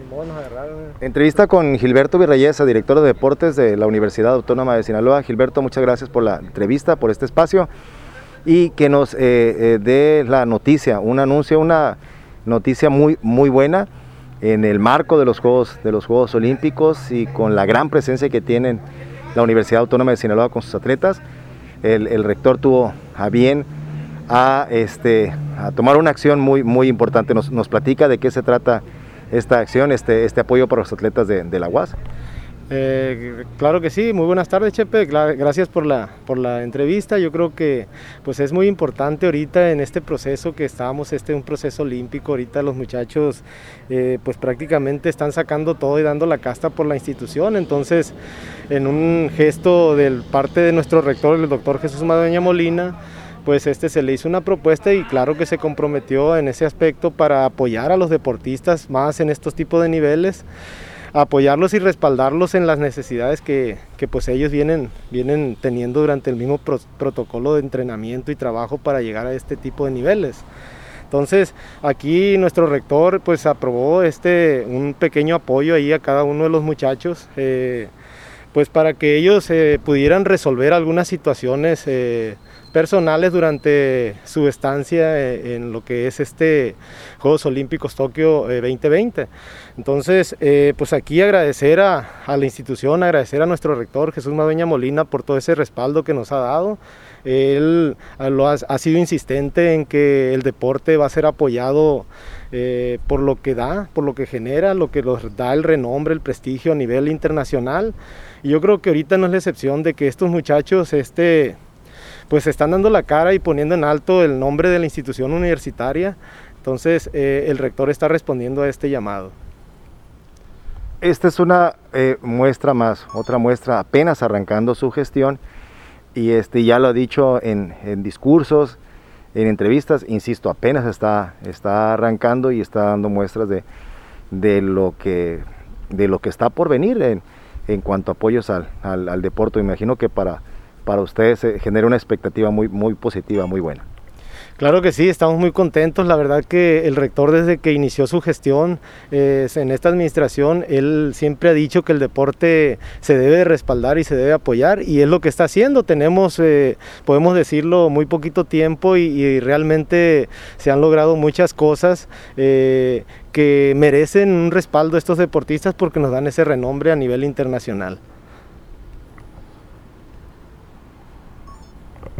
Nos agarraron. Entrevista con Gilberto Virrayesa, director de deportes de la Universidad Autónoma de Sinaloa. Gilberto, muchas gracias por la entrevista, por este espacio y que nos dé la noticia, un anuncio, una noticia muy buena en el marco de los Juegos Olímpicos y con la gran presencia que tienen la Universidad Autónoma de Sinaloa con sus atletas. El rector tuvo a bien a tomar una acción muy importante. Nos platica de qué se trata esta acción, este apoyo para los atletas de la UAS. Claro que sí, muy buenas tardes, Chepe, gracias por la entrevista. Yo creo que pues es muy importante ahorita en este proceso que estamos, un proceso olímpico. Ahorita los muchachos pues prácticamente están sacando todo y dando la casta por la institución. Entonces, en un gesto de parte de nuestro rector, el doctor Jesús Madueña Molina, pues se le hizo una propuesta y claro que se comprometió en ese aspecto para apoyar a los deportistas más en estos tipos de niveles, apoyarlos y respaldarlos en las necesidades que pues ellos vienen teniendo durante el mismo protocolo de entrenamiento y trabajo para llegar a este tipo de niveles. Entonces aquí nuestro rector pues aprobó un pequeño apoyo ahí a cada uno de los muchachos, pues para que ellos pudieran resolver algunas situaciones personales durante su estancia en lo que es Juegos Olímpicos Tokio 2020. Entonces, pues aquí agradecer a la institución, agradecer a nuestro rector Jesús Madueña Molina por todo ese respaldo que nos ha dado. Él ha sido insistente en que el deporte va a ser apoyado por lo que da, por lo que genera, lo que nos da el renombre, el prestigio a nivel internacional. Y yo creo que ahorita no es la excepción de que estos muchachos pues están dando la cara y poniendo en alto el nombre de la institución universitaria. Entonces el rector está respondiendo a este llamado. Esta es una muestra más, otra muestra apenas arrancando su gestión y ya lo ha dicho en discursos, en entrevistas, insisto, apenas está arrancando y está dando muestras de lo que está por venir en cuanto a apoyos al deporte. Me imagino que para ustedes genera una expectativa muy positiva, muy buena. Claro que sí, estamos muy contentos. La verdad que el rector, desde que inició su gestión en esta administración, él siempre ha dicho que el deporte se debe respaldar y se debe apoyar, y es lo que está haciendo. Tenemos, podemos decirlo, muy poquito tiempo y realmente se han logrado muchas cosas que merecen un respaldo a estos deportistas porque nos dan ese renombre a nivel internacional.